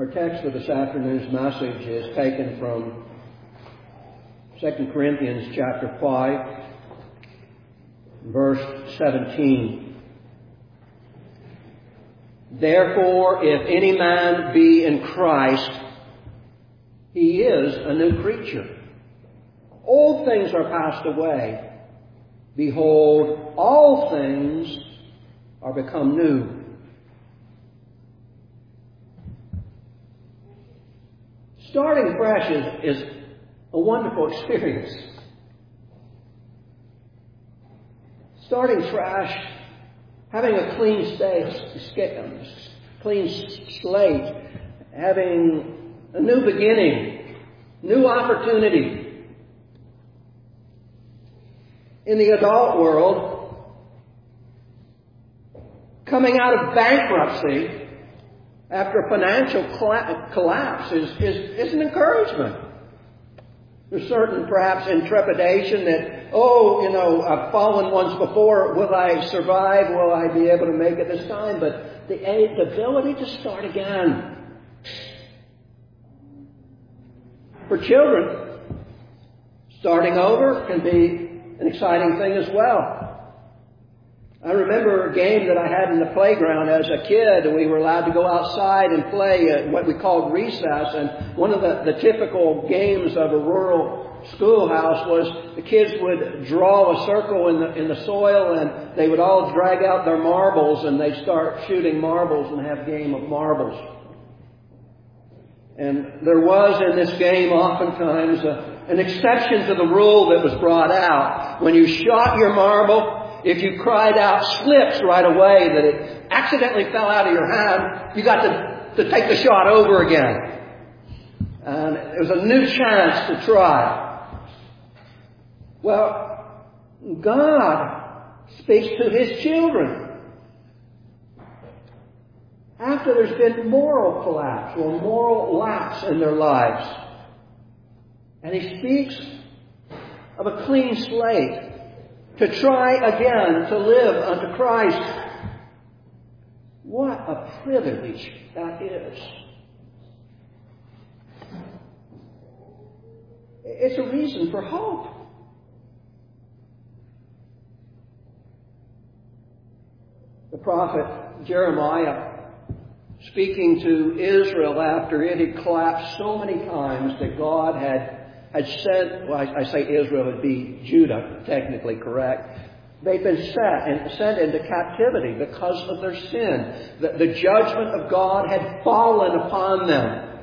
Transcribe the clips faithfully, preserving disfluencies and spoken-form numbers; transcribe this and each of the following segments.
Our text for this afternoon's message is taken from Second Corinthians chapter five, verse seventeen. Therefore, if any man be in Christ, he is a new creature. Old things are passed away. Behold, all things are become new. Starting fresh is, is a wonderful experience. Starting fresh, having a clean slate, clean slate, having a new beginning, new opportunity. In the adult world, coming out of bankruptcy after a financial collapse is, is, is an encouragement. There's certain, perhaps, intrepidation that, oh, you know, I've fallen once before. Will I survive? Will I be able to make it this time? But the, the ability to start again. For children, starting over can be an exciting thing as well. I remember a game that I had in the playground as a kid, and we were allowed to go outside and play at what we called recess. And one of the, the typical games of a rural schoolhouse was the kids would draw a circle in the, in the soil, and they would all drag out their marbles, and they'd start shooting marbles and have a game of marbles. And there was in this game oftentimes a, an exception to the rule that was brought out. When you shot your marble, if you cried out slips right away that it accidentally fell out of your hand, you got to, to take the shot over again. And it was a new chance to try. Well, God speaks to His children after there's been moral collapse or moral lapse in their lives. And He speaks of a clean slate, to try again to live unto Christ. What a privilege that is. It's a reason for hope. The prophet Jeremiah, speaking to Israel after it had collapsed so many times that God had had sent, well, I, I say Israel would be Judah, technically correct. They'd been set and sent into captivity because of their sin. The, the judgment of God had fallen upon them.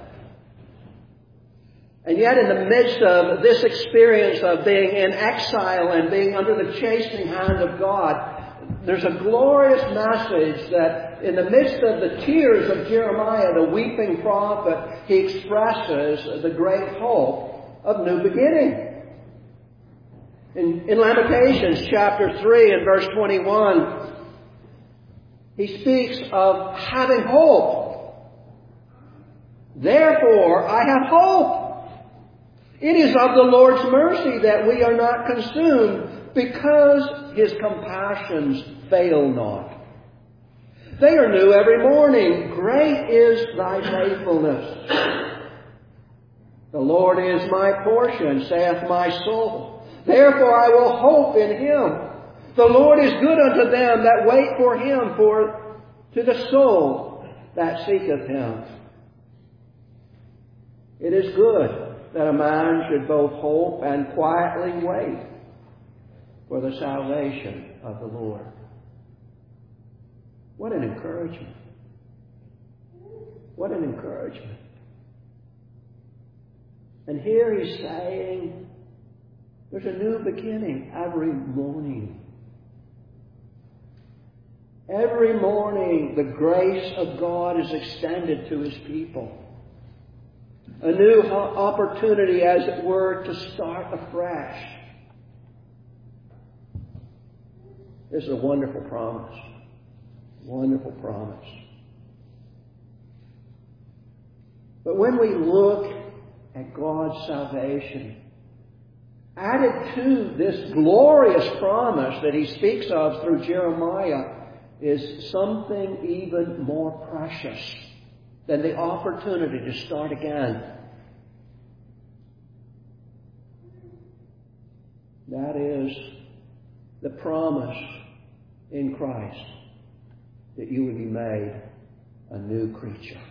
And yet in the midst of this experience of being in exile and being under the chastening hand of God, there's a glorious message that in the midst of the tears of Jeremiah, the weeping prophet, he expresses the great hope of new beginning. In, in Lamentations chapter three and verse twenty-one, he speaks of having hope. Therefore, I have hope. It is of the Lord's mercy that we are not consumed, because His compassions fail not. They are new every morning. Great is thy faithfulness. The Lord is my portion, saith my soul. Therefore I will hope in Him. The Lord is good unto them that wait for Him, for to the soul that seeketh Him. It is good that a man should both hope and quietly wait for the salvation of the Lord. What an encouragement. What an encouragement. And here he's saying, there's a new beginning every morning. Every morning, the grace of God is extended to His people. A new opportunity, as it were, to start afresh. This is a wonderful promise. Wonderful promise. But when we look at God's salvation, added to this glorious promise that He speaks of through Jeremiah is something even more precious. than the opportunity to start again. That is the promise in Christ that you would be made a new creature.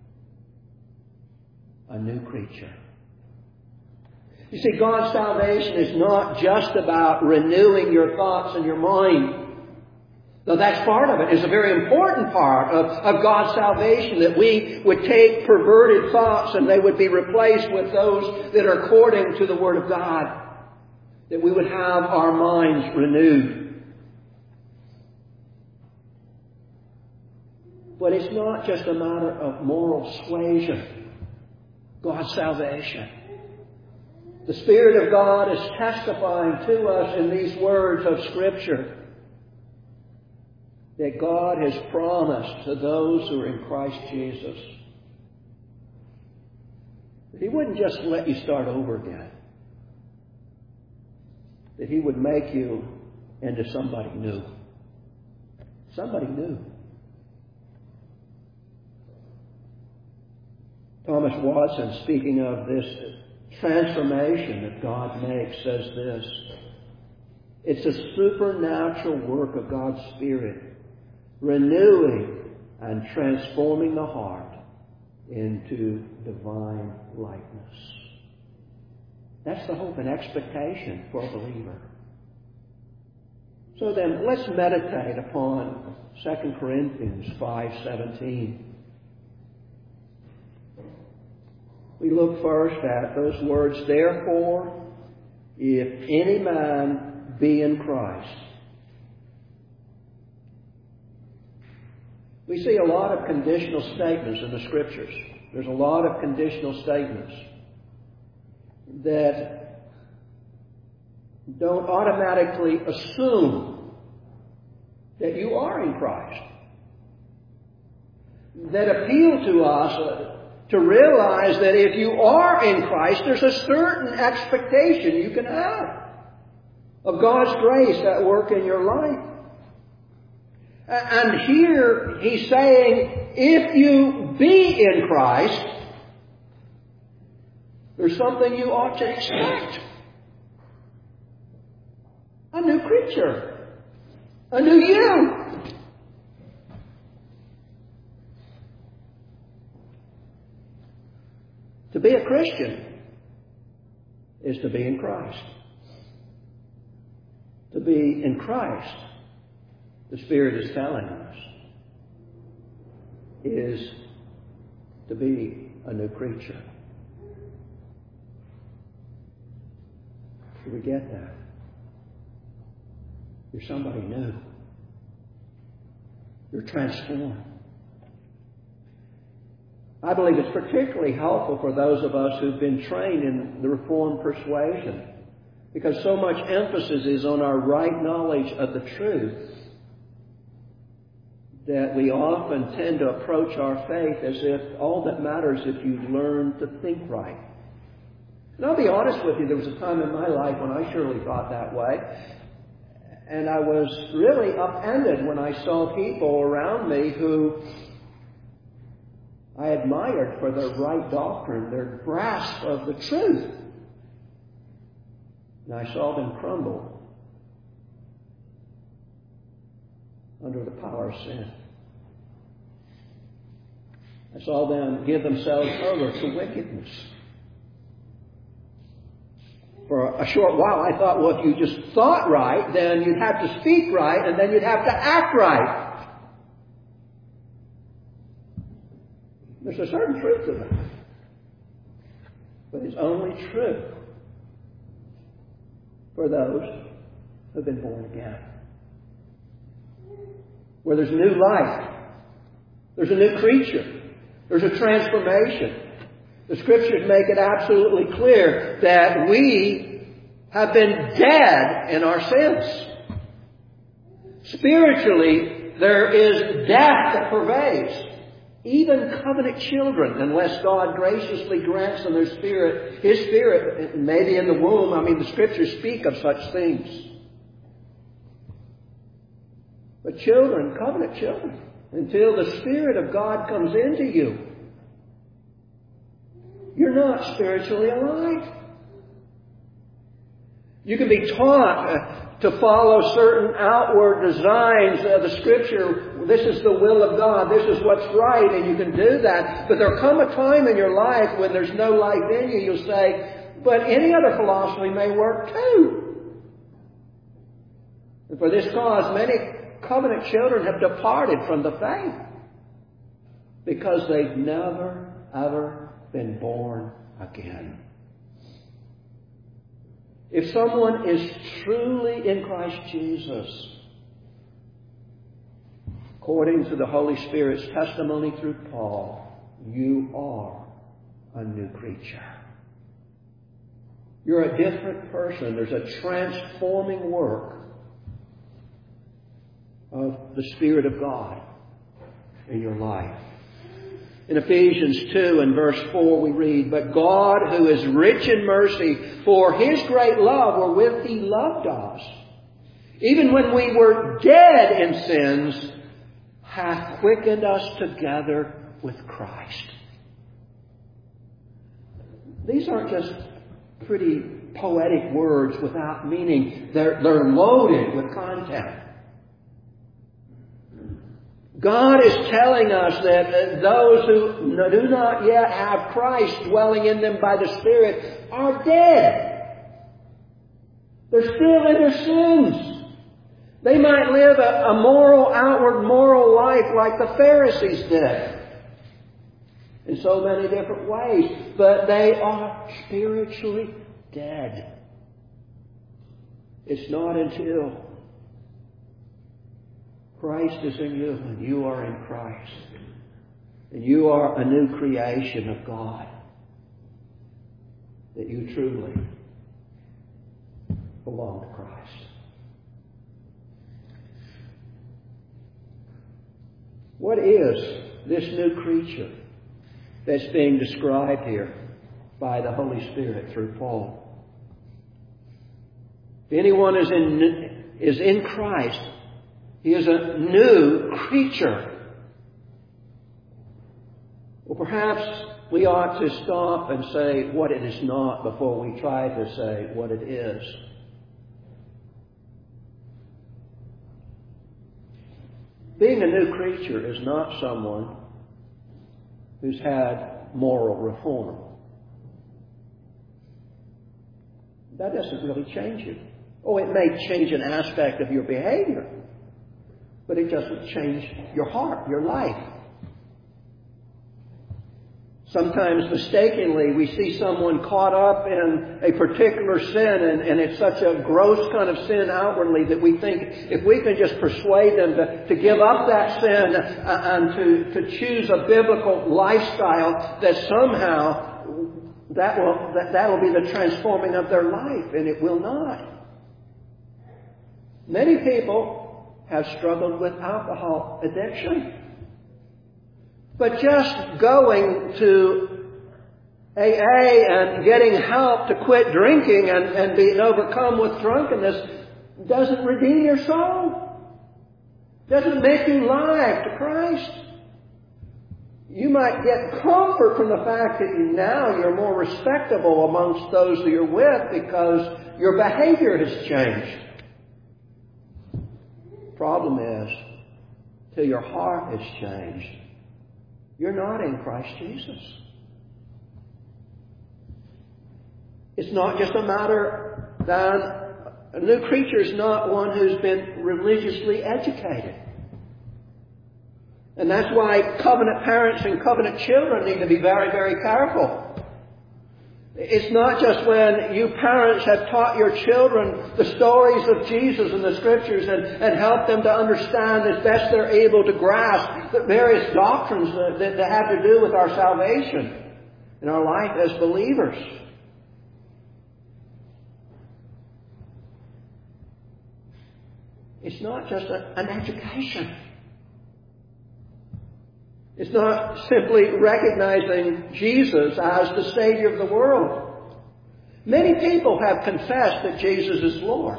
A new creature. You see, God's salvation is not just about renewing your thoughts and your mind. Though that's part of it. It's a very important part of, of God's salvation, that we would take perverted thoughts and they would be replaced with those that are according to the Word of God. That we would have our minds renewed. But it's not just a matter of moral suasion. God's salvation. The Spirit of God is testifying to us in these words of Scripture that God has promised to those who are in Christ Jesus that He wouldn't just let you start over again. That He would make you into somebody new. Somebody new. Thomas Watson, speaking of this transformation that God makes, says this: it's a supernatural work of God's Spirit, renewing and transforming the heart into divine likeness. That's the hope and expectation for a believer. So then, let's meditate upon Second Corinthians five seventeen. We look first at those words, therefore, if any man be in Christ. We see a lot of conditional statements in the Scriptures. There's a lot of conditional statements that don't automatically assume that you are in Christ. That appeal to us to realize that if you are in Christ, there's a certain expectation you can have of God's grace at work in your life. And here he's saying, if you be in Christ, there's something you ought to expect. A new creature. A new you. To be a Christian is to be in Christ. To be in Christ, the Spirit is telling us, is to be a new creature. Do we get that? You're somebody new. You're transformed. I believe it's particularly helpful for those of us who've been trained in the Reformed persuasion, because so much emphasis is on our right knowledge of the truth that we often tend to approach our faith as if all that matters if you learn to think right. And I'll be honest with you, there was a time in my life when I surely thought that way. And I was really upended when I saw people around me who I admired for their right doctrine, their grasp of the truth. And I saw them crumble under the power of sin. I saw them give themselves over to wickedness. For a short while I thought, well, if you just thought right, then you'd have to speak right, and then you'd have to act right. There's a certain truth to that. But it's only true for those who've been born again. Where there's new life. There's a new creature. There's a transformation. The Scriptures make it absolutely clear that we have been dead in our sins. Spiritually, there is death that pervades. Even covenant children, unless God graciously grants them their spirit, His Spirit, maybe in the womb. I mean, the Scriptures speak of such things. But children, covenant children, until the Spirit of God comes into you you're not spiritually alive. You can be taught uh, to follow certain outward designs of the Scripture. This is the will of God. This is what's right, and you can do that. But there'll come a time in your life when there's no life in you. You'll say, but any other philosophy may work too. And for this cause, many covenant children have departed from the faith because they've never, ever been born again. If someone is truly in Christ Jesus, according to the Holy Spirit's testimony through Paul, you are a new creature. You're a different person. There's a transforming work of the Spirit of God in your life. In Ephesians two and verse four we read, but God, who is rich in mercy, for His great love wherewith He loved us, even when we were dead in sins, hath quickened us together with Christ. These aren't just pretty poetic words without meaning. They're, they're loaded with content. God is telling us that those who do not yet have Christ dwelling in them by the Spirit are dead. They're still in their sins. They might live a, a moral, outward moral life like the Pharisees did in so many different ways, but they are spiritually dead. It's not until Christ is in you and you are in Christ, and you are a new creation of God, that you truly belong to Christ. What is this new creature that's being described here by the Holy Spirit through Paul? If anyone is in, is in Christ, he is a new creature. Well, perhaps we ought to stop and say what it is not before we try to say what it is. Being a new creature is not someone who's had moral reform. That doesn't really change you. Oh, it may change an aspect of your behavior, but it doesn't change your heart, your life. Sometimes mistakenly we see someone caught up in a particular sin, and, and it's such a gross kind of sin outwardly that we think if we can just persuade them to, to give up that sin uh, and to, to choose a biblical lifestyle, that somehow that will, that, that will be the transforming of their life, and it will not. Many people have struggled with alcohol addiction. But just going to A A and getting help to quit drinking and, and being overcome with drunkenness doesn't redeem your soul. Doesn't make you live to Christ. You might get comfort from the fact that you, now you're more respectable amongst those that you're with because your behavior has changed. Problem is, till your heart has changed, you're not in Christ Jesus. It's not just a matter that a new creature is not one who's been religiously educated. And that's why covenant parents and covenant children need to be very, very careful. It's not just when you parents have taught your children the stories of Jesus in the Scriptures and, and help them to understand as best they're able to grasp the various doctrines that, that, that have to do with our salvation and our life as believers. It's not just a, an education. It's not simply recognizing Jesus as the Savior of the world. Many people have confessed that Jesus is Lord,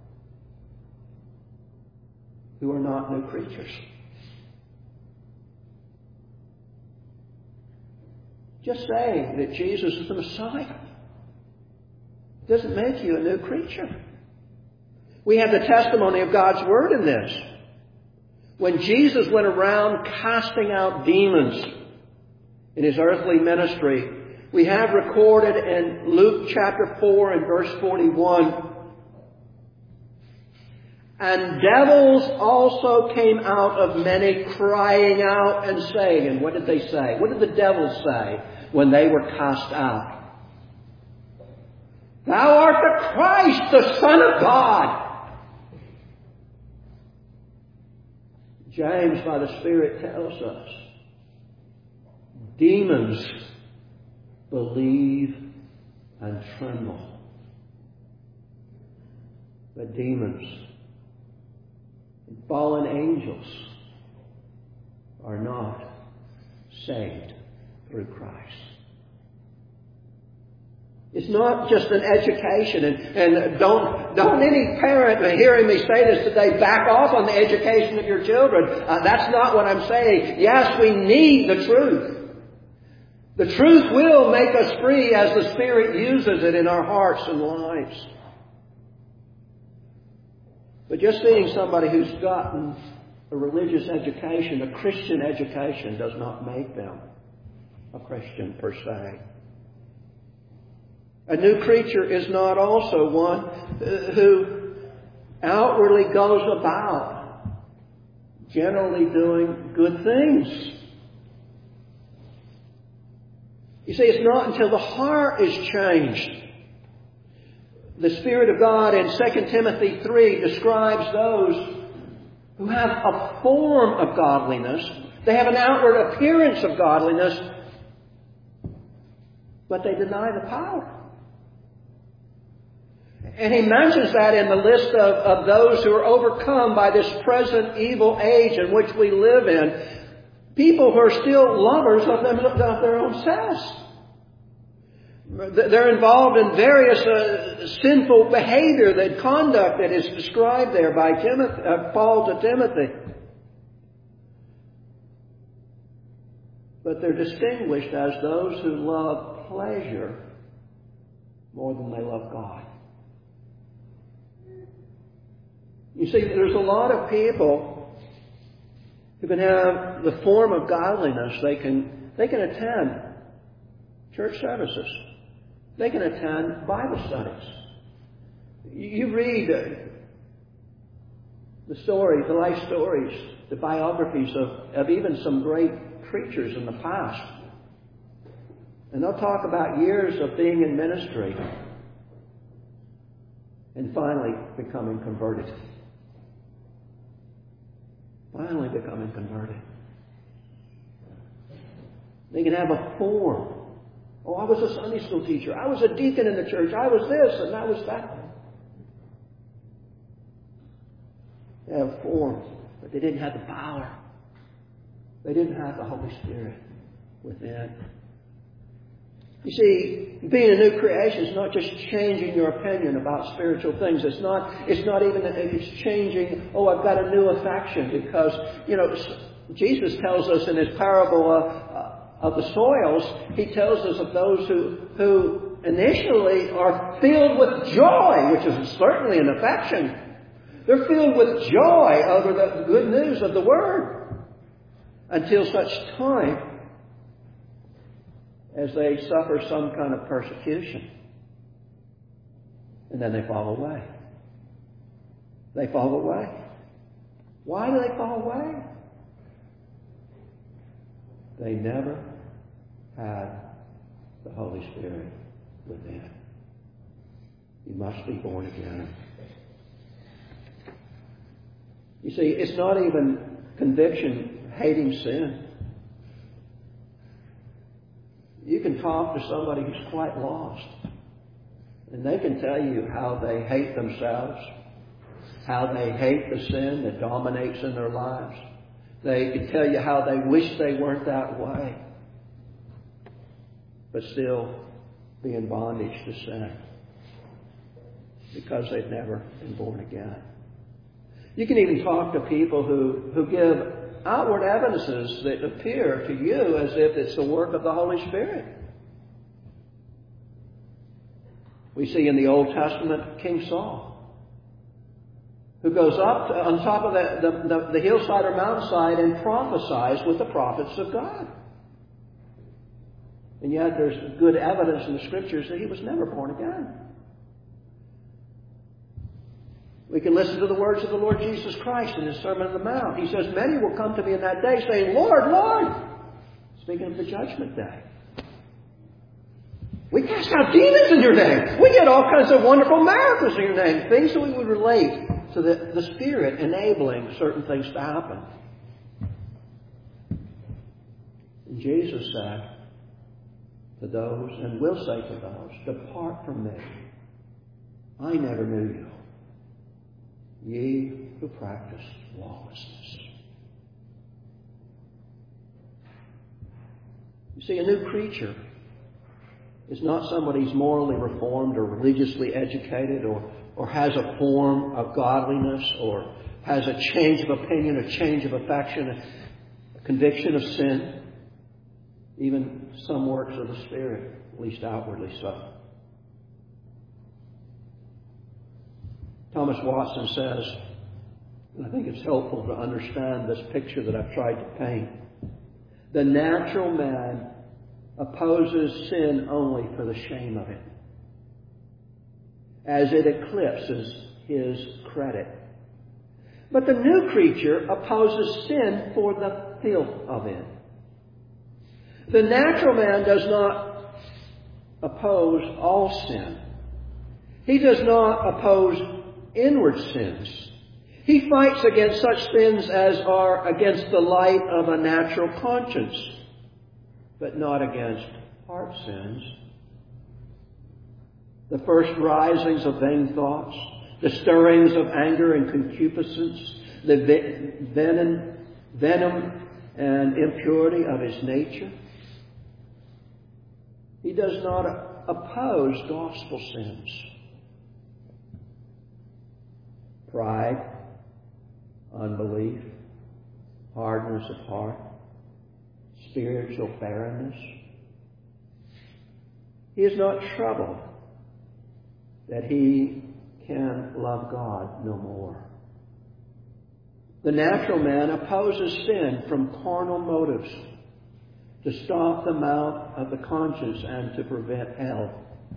who are not new creatures. Just saying that Jesus is the Messiah doesn't make you a new creature. We have the testimony of God's Word in this. When Jesus went around casting out demons in His earthly ministry, we have recorded in Luke chapter four and verse forty-one, and devils also came out of many, crying out and saying. And what did they say? What did the devils say when they were cast out? Thou art the Christ, the Son of God. James, by the Spirit, tells us demons believe and tremble. But demons and fallen angels are not saved through Christ. It's not just an education, and, and don't, don't any parent hearing me say this today back off on the education of your children. Uh, that's not what I'm saying. Yes, we need the truth. The truth will make us free as the Spirit uses it in our hearts and lives. But just seeing somebody who's gotten a religious education, a Christian education, does not make them a Christian per se. A new creature is not also one who outwardly goes about generally doing good things. You see, it's not until the heart is changed. The Spirit of God in Second Timothy three describes those who have a form of godliness. They have an outward appearance of godliness, but they deny the power. And he mentions that in the list of, of those who are overcome by this present evil age in which we live in. People who are still lovers of, them, of their own selves. They're involved in various uh, sinful behavior, that conduct that is described there by Timothy, uh, Paul to Timothy. But they're distinguished as those who love pleasure more than they love God. You see, there's a lot of people who can have the form of godliness. They can, they can attend church services. They can attend Bible studies. You read the stories, the life stories, the biographies of, of even some great preachers in the past. And they'll talk about years of being in ministry and finally becoming converted. Finally becoming converted. They can have a form. Oh, I was a Sunday school teacher. I was a deacon in the church. I was this and I was that. They have form, but they didn't have the power. They didn't have the Holy Spirit within. You see, being a new creation is not just changing your opinion about spiritual things. It's not, it's not even, it's changing, oh, I've got a new affection because, you know, Jesus tells us in his parable of, of the soils, he tells us of those who, who initially are filled with joy, which is certainly an affection. They're filled with joy over the good news of the Word until such time as they suffer some kind of persecution. And then they fall away. They fall away. Why do they fall away? They never had the Holy Spirit within. You must be born again. You see, it's not even conviction, hating sin. You can talk to somebody who's quite lost, and they can tell you how they hate themselves, how they hate the sin that dominates in their lives. They can tell you how they wish they weren't that way, but still be in bondage to sin because they've never been born again. You can even talk to people who, who give outward evidences that appear to you as if it's the work of the Holy Spirit. We see in the Old Testament King Saul, who goes up to, on top of the, the, the, the hillside or mountainside and prophesies with the prophets of God. And yet there's good evidence in the Scriptures that he was never born again. We can listen to the words of the Lord Jesus Christ in His Sermon on the Mount. He says, many will come to me in that day saying, Lord, Lord, speaking of the judgment day. We cast out demons in your name. We did all kinds of wonderful miracles in your name. Things that we would relate to the, the Spirit enabling certain things to happen. And Jesus said to those, and will say to those, depart from me. I never knew you, ye who practice lawlessness. You see, a new creature is not somebody who's morally reformed or religiously educated or, or has a form of godliness or has a change of opinion, a change of affection, a conviction of sin, even some works of the Spirit, at least outwardly so. Thomas Watson says, and I think it's helpful to understand this picture that I've tried to paint, the natural man opposes sin only for the shame of it, as it eclipses his credit. But the new creature opposes sin for the filth of it. The natural man does not oppose all sin. He does not oppose inward sins. He fights against such sins as are against the light of a natural conscience, but not against heart sins. The first risings of vain thoughts, the stirrings of anger and concupiscence, the venom, venom and impurity of his nature. He does not oppose gospel sins. Pride, unbelief, hardness of heart, spiritual barrenness. He is not troubled that he can love God no more. The natural man opposes sin from carnal motives to stop the mouth of the conscience and to prevent hell.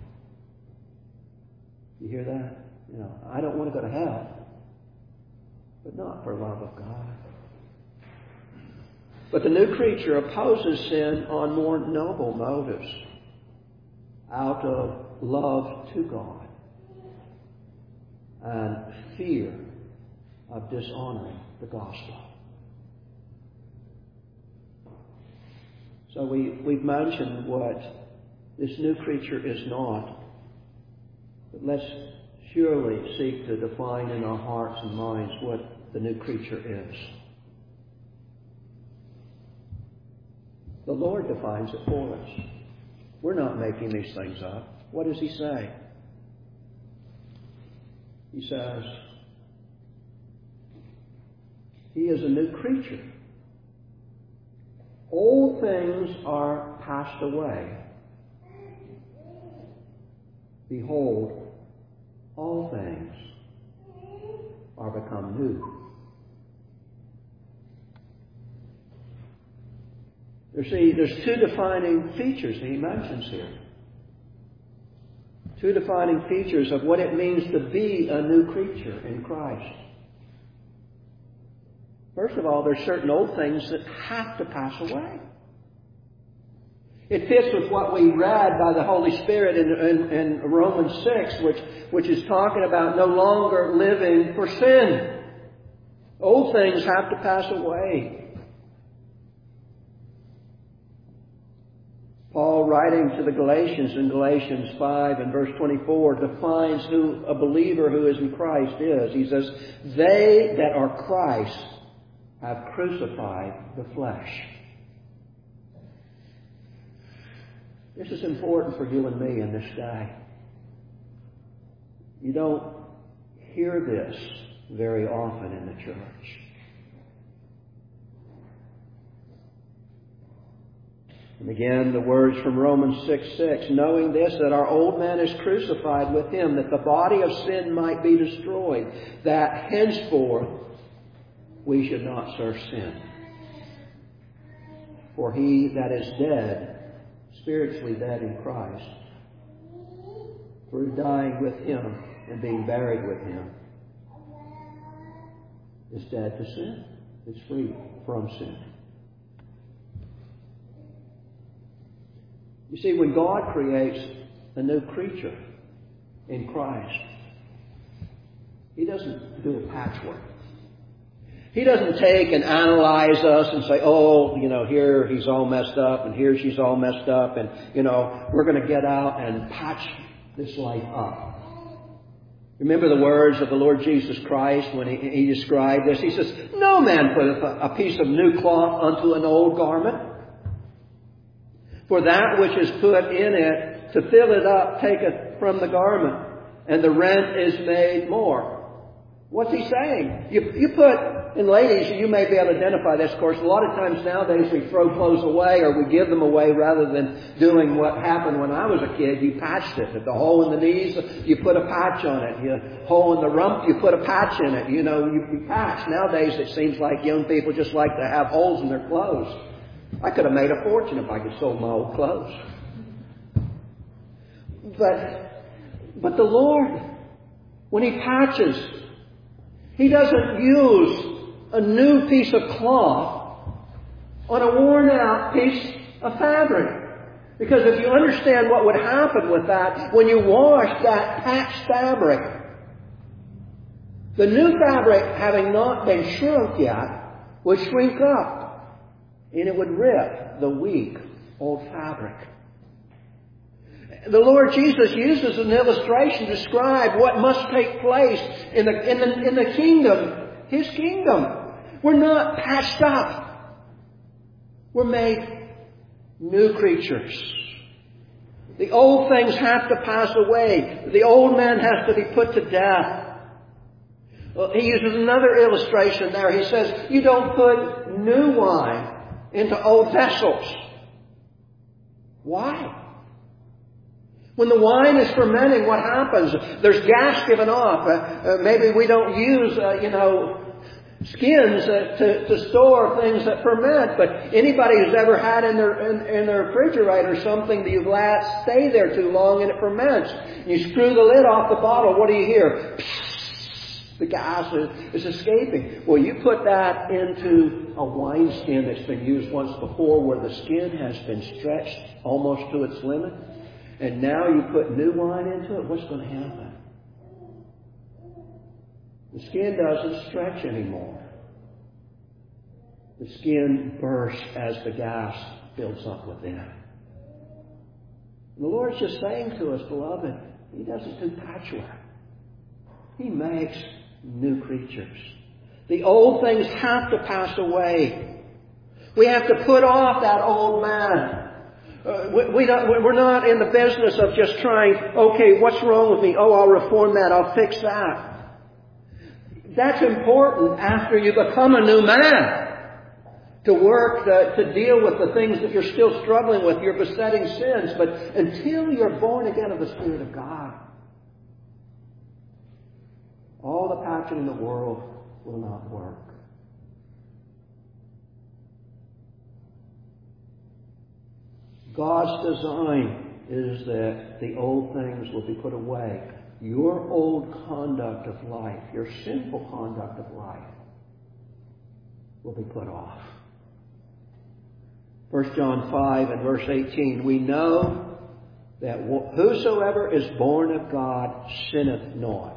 You hear that? You know, I don't want to go to hell, but not for love of God. But the new creature opposes sin on more noble motives, out of love to God and fear of dishonoring the gospel. So we, we've mentioned what this new creature is not, but let's surely seek to define in our hearts and minds what the new creature is. The Lord defines it for us. We're not making these things up. What does He say? He says, He is a new creature. Old things are passed away. Behold, all things are become new. You see, there's two defining features that he mentions here. Two defining features of what it means to be a new creature in Christ. First of all, there's certain old things that have to pass away. It fits with what we read by the Holy Spirit in, in, in Romans six, which, which is talking about no longer living for sin. Old things have to pass away. Paul, writing to the Galatians in Galatians five and verse twenty-four, defines who a believer who is in Christ is. He says, they that are Christ have crucified the flesh. This is important for you and me in this day. You don't hear this very often in the church. And again, the words from Romans six six, knowing this, that our old man is crucified with him, that the body of sin might be destroyed, that henceforth we should not serve sin. For he that is dead, spiritually dead in Christ, through dying with him and being buried with him, is dead to sin, is free from sin. You see, when God creates a new creature in Christ, He doesn't do a patchwork. He doesn't take and analyze us and say, oh, you know, here he's all messed up and here she's all messed up and, you know, we're going to get out and patch this life up. Remember the words of the Lord Jesus Christ when He, he described this? He says, no man putteth a piece of new cloth unto an old garment. For that which is put in it, to fill it up, taketh from the garment, and the rent is made more. What's he saying? You, you put, and ladies, you may be able to identify this, of course. A lot of times nowadays we throw clothes away or we give them away rather than doing what happened when I was a kid. You patched it. At the hole in the knees, you put a patch on it. You hole in the rump, you put a patch in it. You know, you, you patch. Nowadays it seems like young people just like to have holes in their clothes. I could have made a fortune if I could sold my old clothes. But, but the Lord, when He patches, He doesn't use a new piece of cloth on a worn out piece of fabric. Because if you understand what would happen with that, when you wash that patched fabric, the new fabric, having not been shrunk yet, would shrink up. And it would rip the weak old fabric. The Lord Jesus uses an illustration to describe what must take place in the, in the, in the kingdom, His kingdom. We're not patched up. We're made new creatures. The old things have to pass away. The old man has to be put to death. Well, he uses another illustration there. He says, you don't put new wine into old vessels. Why? When the wine is fermenting, what happens? There's gas given off. Uh, uh, maybe we don't use, uh, you know, skins uh, to, to store things that ferment. But anybody who's ever had in their in, in their refrigerator something that you've let stay there too long and it ferments, you screw the lid off the bottle. What do you hear? The gas is, is escaping. Well, you put that into a wineskin that's been used once before where the skin has been stretched almost to its limit. And now you put new wine into it. What's going to happen? The skin doesn't stretch anymore. The skin bursts as the gas builds up within. And the Lord's just saying to us, beloved, He doesn't do patchwork. He makes new creatures. The old things have to pass away. We have to put off that old man. Uh, we, we don't, we're not in the business of just trying, okay, what's wrong with me? Oh, I'll reform that. I'll fix that. That's important after you become a new man. To work, to, to deal with the things that you're still struggling with, your besetting sins. But until you're born again of the Spirit of God, all the patching in the world will not work. God's design is that the old things will be put away. Your old conduct of life, your sinful conduct of life, will be put off. First John five and verse eighteen, we know that whosoever is born of God sinneth not.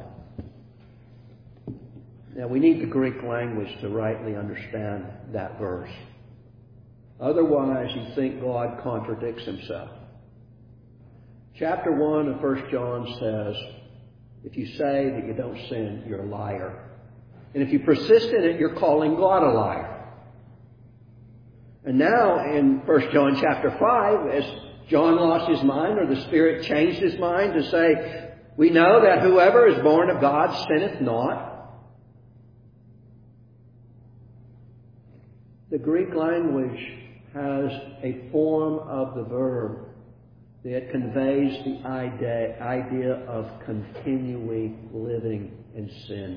Now, we need the Greek language to rightly understand that verse. Otherwise, you think God contradicts Himself. Chapter one of First John says, if you say that you don't sin, you're a liar. And if you persist in it, you're calling God a liar. And now, in First John chapter five, as John lost his mind, or the Spirit changed his mind to say, we know that whoever is born of God sinneth not. The Greek language has a form of the verb that conveys the idea, idea of continually living in sin.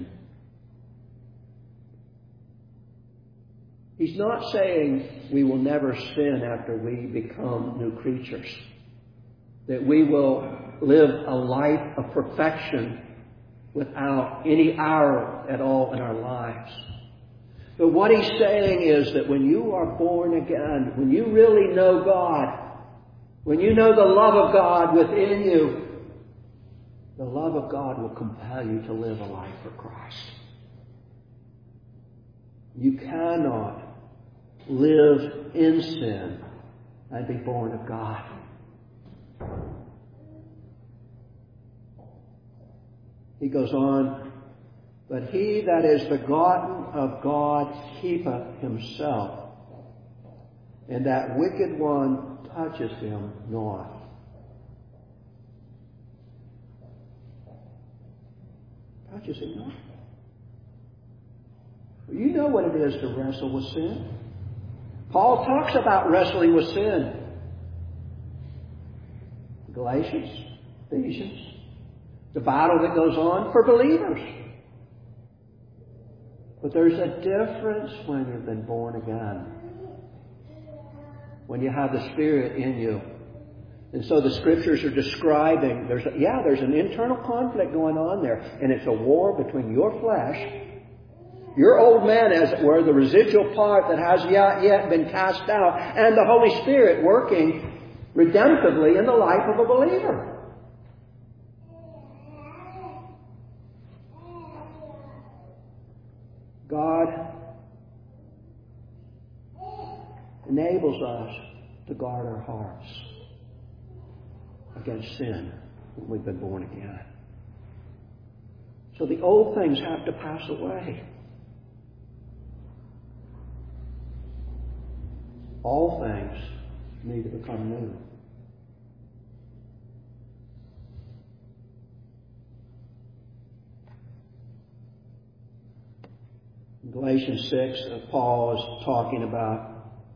He's not saying we will never sin after we become new creatures, that we will live a life of perfection without any error at all in our lives. But what he's saying is that when you are born again, when you really know God, when you know the love of God within you, the love of God will compel you to live a life for Christ. You cannot live in sin and be born of God. He goes on, but he that is begotten of God keepeth himself, and that wicked one touches him not. Touches him not. Well, you know what it is to wrestle with sin. Paul talks about wrestling with sin. Galatians, Ephesians. The battle that goes on for believers. But there's a difference when you've been born again. When you have the Spirit in you. And so the Scriptures are describing, there's a, yeah, there's an internal conflict going on there. And it's a war between your flesh, your old man, as it were, the residual part that has yet, yet been cast out, and the Holy Spirit working redemptively in the life of a believer. God enables us to guard our hearts against sin when we've been born again. So the old things have to pass away. All things need to become new. In Galatians six, Paul is talking about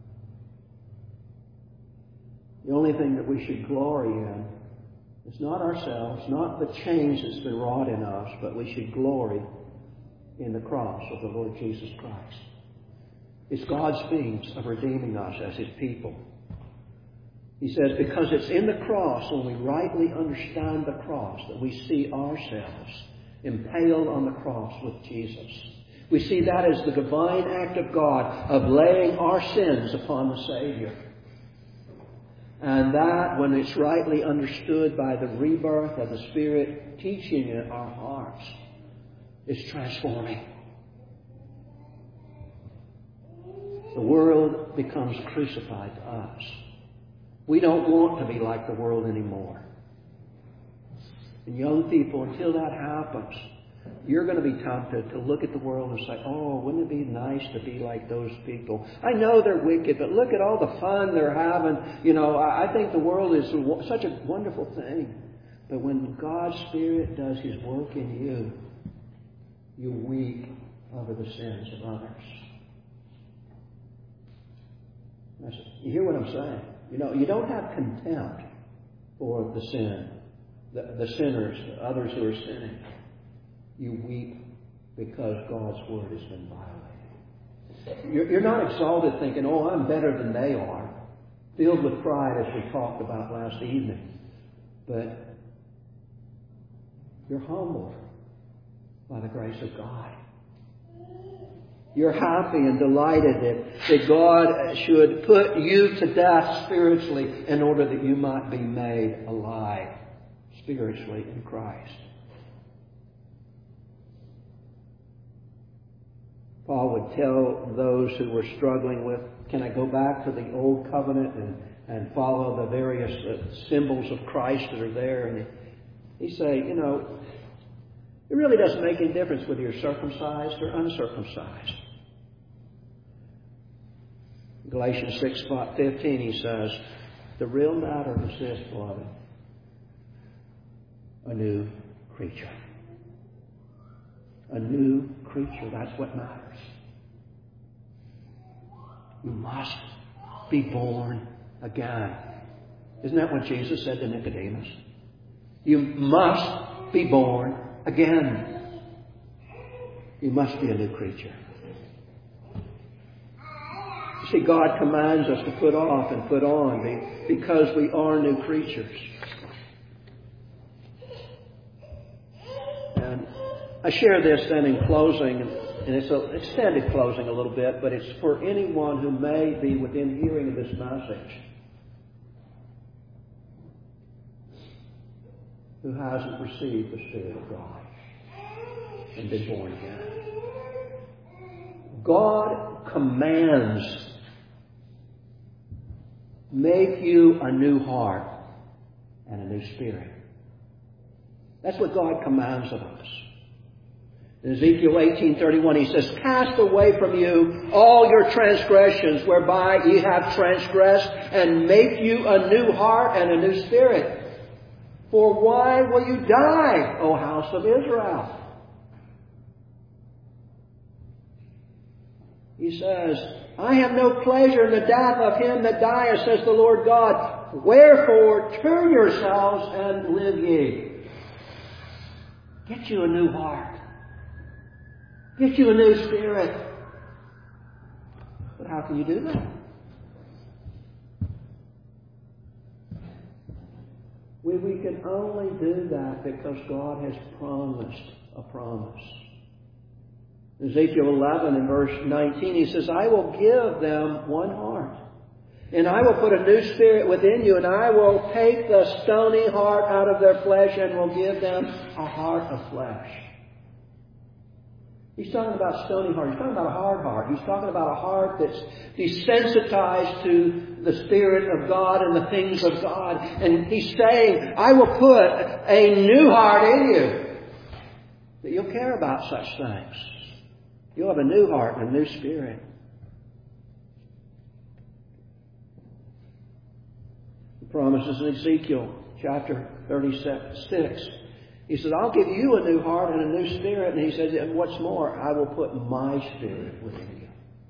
the only thing that we should glory in is not ourselves, not the change that's been wrought in us, but we should glory in the cross of the Lord Jesus Christ. It's God's means of redeeming us as His people. He says, because it's in the cross, when we rightly understand the cross, that we see ourselves impaled on the cross with Jesus. We see that as the divine act of God of laying our sins upon the Savior. And that, when it's rightly understood by the rebirth of the Spirit teaching in our hearts, is transforming. The world becomes crucified to us. We don't want to be like the world anymore. And young people, until that happens, you're going to be tempted to look at the world and say, oh, wouldn't it be nice to be like those people? I know they're wicked, but look at all the fun they're having. You know, I think the world is such a wonderful thing. But when God's Spirit does His work in you, you weep over the sins of others. You hear what I'm saying? You know, you don't have contempt for the sin, the, the sinners, the others who are sinning. You weep because God's Word has been violated. You're, you're not exalted thinking, oh, I'm better than they are, filled with pride as we talked about last evening. But you're humbled by the grace of God. You're happy and delighted that, that God should put you to death spiritually in order that you might be made alive spiritually in Christ. Paul would tell those who were struggling with, can I go back to the old covenant and, and follow the various uh, symbols of Christ that are there? And he, he'd say, you know, it really doesn't make any difference whether you're circumcised or uncircumcised. Galatians six fifteen, he says, the real matter is this, beloved, a new creature. A new creature, that's what matters. You must be born again. Isn't that what Jesus said to Nicodemus? You must be born again. You must be a new creature. You see, God commands us to put off and put on because we are new creatures. And I share this then in closing, and it's an extended closing a little bit, but it's for anyone who may be within hearing of this message who hasn't received the Spirit of God and been born again. God commands, make you a new heart and a new spirit. That's what God commands of us. In Ezekiel eighteen thirty-one, he says, cast away from you all your transgressions whereby ye have transgressed, and make you a new heart and a new spirit. For why will you die, O house of Israel? He says, I have no pleasure in the death of him that dieth, says the Lord God. Wherefore turn yourselves and live ye. Get you a new heart. Get you a new spirit. But how can you do that? We, we can only do that because God has promised a promise. Ezekiel eleven and verse nineteen, he says, I will give them one heart, and I will put a new spirit within you, and I will take the stony heart out of their flesh and will give them a heart of flesh. He's talking about stony heart. He's talking about a hard heart. He's talking about a heart that's desensitized to the Spirit of God and the things of God. And he's saying, I will put a new heart in you, that you'll care about such things. You'll have a new heart and a new spirit. He promises in Ezekiel chapter thirty-six. He says, I'll give you a new heart and a new spirit. And he says, and what's more, I will put my spirit within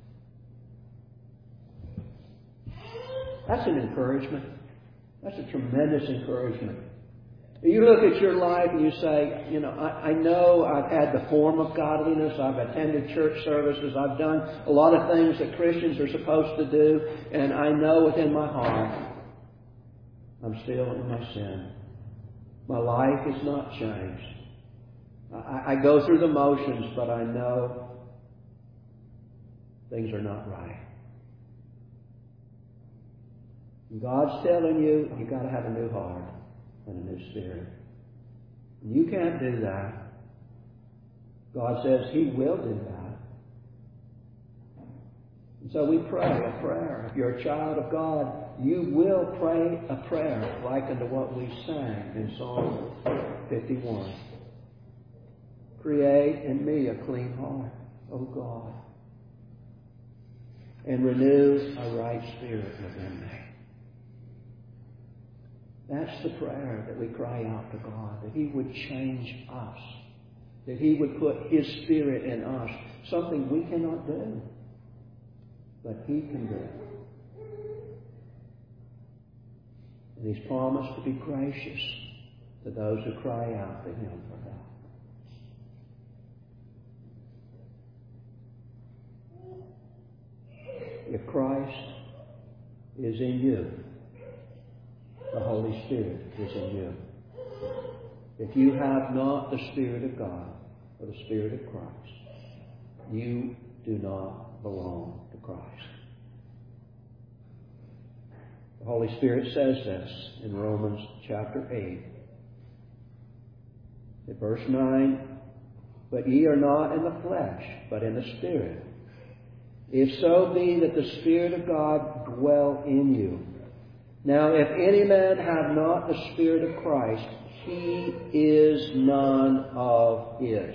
you. That's an encouragement. That's a tremendous encouragement. You look at your life and you say, you know, I, I know I've had the form of godliness. I've attended church services. I've done a lot of things that Christians are supposed to do. And I know within my heart, I'm still in my sin. My life is not changed. I, I go through the motions, but I know things are not right. And God's telling you, you've got to have a new heart and a new spirit. And you can't do that. God says He will do that. And so we pray a prayer. If you're a child of God, you will pray a prayer like unto what we sang in Psalm fifty-one. Create in me a clean heart, O God, and renew a right spirit within me. That's the prayer that we cry out to God, that He would change us, that He would put His Spirit in us, something we cannot do, but He can do. And He's promised to be gracious to those who cry out to Him for help. If Christ is in you, the Holy Spirit is in you. If you have not the Spirit of God or the Spirit of Christ, you do not belong to Christ. The Holy Spirit says this in Romans chapter eight. In verse nine, but ye are not in the flesh, but in the Spirit. If so be that the Spirit of God dwell in you. Now, if any man have not the Spirit of Christ, he is none of his.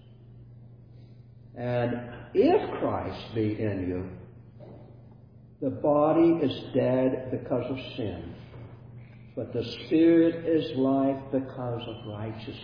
And if Christ be in you, the body is dead because of sin, but the Spirit is life because of righteousness.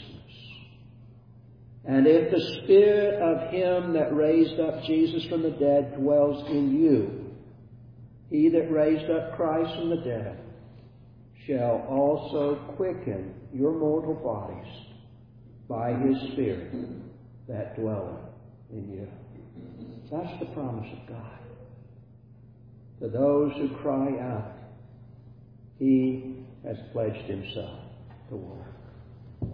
And if the Spirit of Him that raised up Jesus from the dead dwells in you, He that raised up Christ from the dead shall also quicken your mortal bodies by His Spirit that dwelleth in you. That's the promise of God. To those who cry out, He has pledged Himself to work.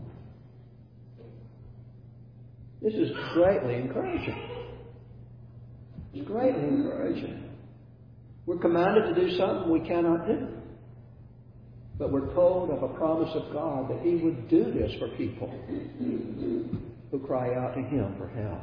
This is greatly encouraging. It's greatly encouraging. We're commanded to do something we cannot do. But we're told of a promise of God that He would do this for people who cry out to Him for help.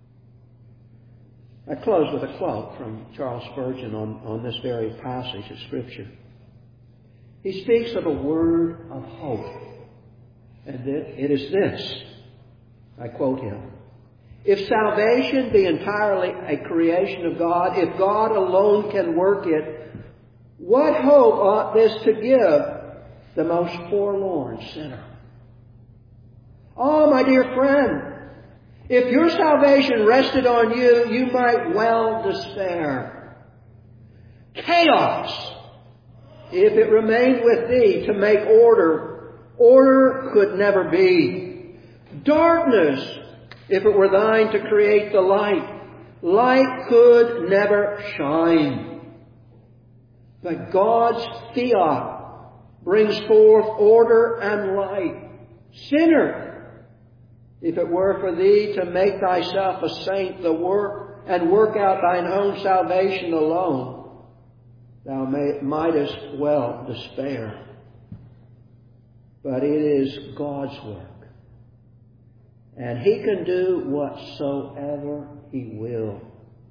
I close with a quote from Charles Spurgeon on, on this very passage of Scripture. He speaks of a word of hope. And it is this. I quote him. If salvation be entirely a creation of God, if God alone can work it, what hope ought this to give the most forlorn sinner? Oh, my dear friend, if your salvation rested on you, you might well despair. Chaos, if it remained with thee to make order, order could never be. Darkness, if it were thine to create the light, light could never shine. But God's fiat brings forth order and light. Sinner, if it were for thee to make thyself a saint, the work and work out thine own salvation alone, thou may, mightest well despair. But it is God's work. And He can do whatsoever He will.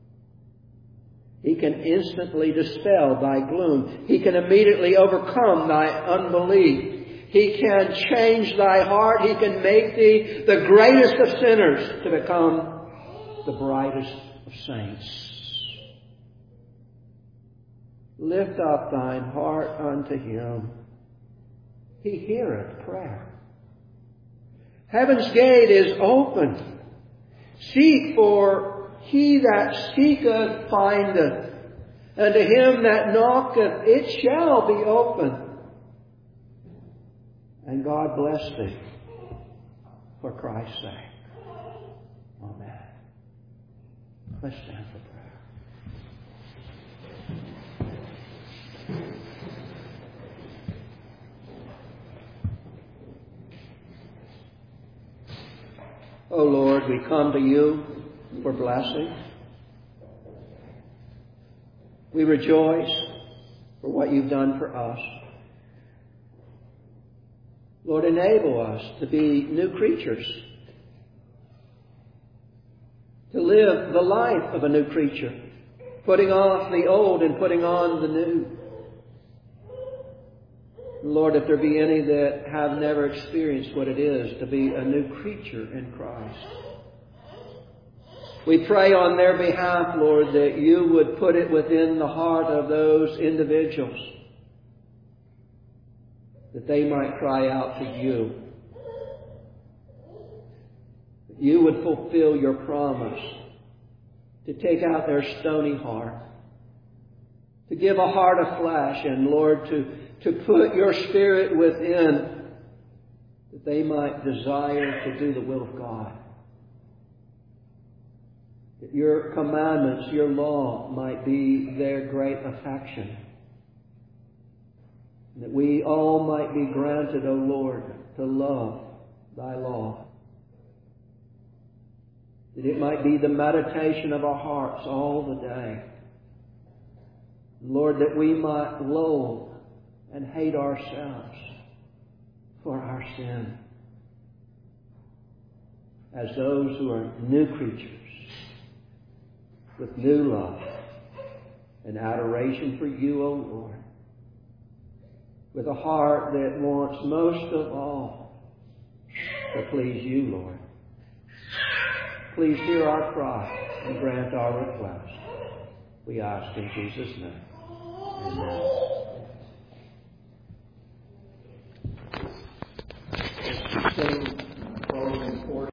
He can instantly dispel thy gloom. He can immediately overcome thy unbelief. He can change thy heart. He can make thee the greatest of sinners to become the brightest of saints. Lift up thine heart unto Him. He heareth prayer. Heaven's gate is open. Seek, for he that seeketh findeth, and to him that knocketh it shall be open. And God bless thee for Christ's sake. Amen. Let's stand for prayer. Oh Lord, we come to You for blessing. We rejoice for what You've done for us. Lord, enable us to be new creatures, to live the life of a new creature, putting off the old and putting on the new. Lord, if there be any that have never experienced what it is to be a new creature in Christ, we pray on their behalf, Lord, that You would put it within the heart of those individuals, that they might cry out to You, that You would fulfill Your promise to take out their stony heart, to give a heart of flesh, and Lord, to to put Your Spirit within, that they might desire to do the will of God. That Your commandments, Your law, might be their great affection. That we all might be granted, O Lord, to love Thy law. That it might be the meditation of our hearts all the day. Lord, that we might loathe and hate ourselves for our sin, as those who are new creatures with new love and adoration for You, O Lord, with a heart that wants most of all to please You, Lord. Please hear our cry and grant our request. We ask in Jesus' name. Amen.